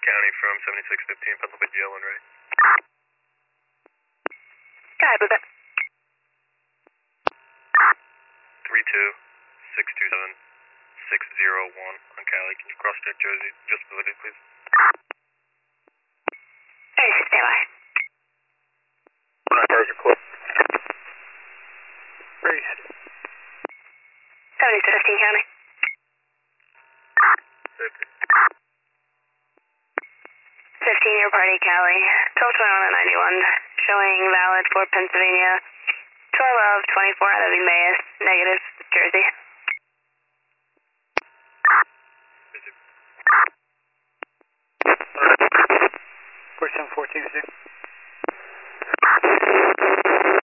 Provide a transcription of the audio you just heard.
County from 7615 Pennsylvania Yellen, right? Got it, with that. 32627-601 on Cali. Can you cross check Jersey? Just validity, please. Hey, stand by. Cars are closed. Race. 7615 County. 15-year party, Cali. 1221 and 91. Showing valid for Pennsylvania. 12 of 24 out of Emmaus. Negative, Jersey. Question 14, 6.